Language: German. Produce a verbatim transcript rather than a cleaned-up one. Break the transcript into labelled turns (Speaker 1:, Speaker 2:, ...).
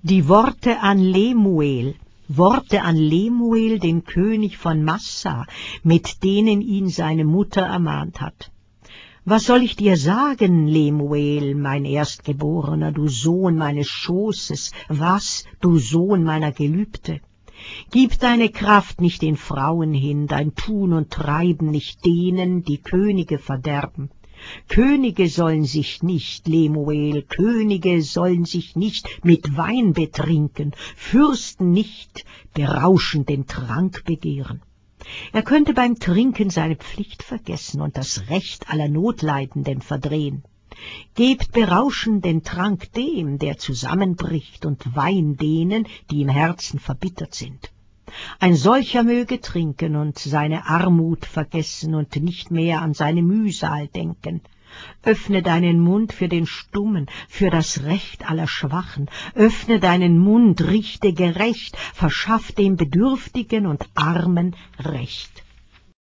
Speaker 1: Die Worte an Lemuel, Worte an Lemuel, den König von Massa, mit denen ihn seine Mutter ermahnt hat. Was soll ich dir sagen, Lemuel, mein Erstgeborener, du Sohn meines Schoßes, was, du Sohn meiner Gelübde? Gib deine Kraft nicht den Frauen hin, dein Tun und Treiben nicht denen, die Könige verderben. Könige sollen sich nicht, Lemuel, Könige sollen sich nicht mit Wein betrinken, Fürsten nicht berauschenden Trank begehren. Er könnte beim Trinken seine Pflicht vergessen und das Recht aller Notleidenden verdrehen. Gebt berauschenden Trank dem, der zusammenbricht, und Wein denen, die im Herzen verbittert sind. Ein solcher möge trinken und seine Armut vergessen und nicht mehr an seine Mühsal denken. Öffne deinen Mund für den Stummen, für das Recht aller Schwachen. Öffne deinen Mund, richte gerecht, verschaff dem Bedürftigen und Armen Recht.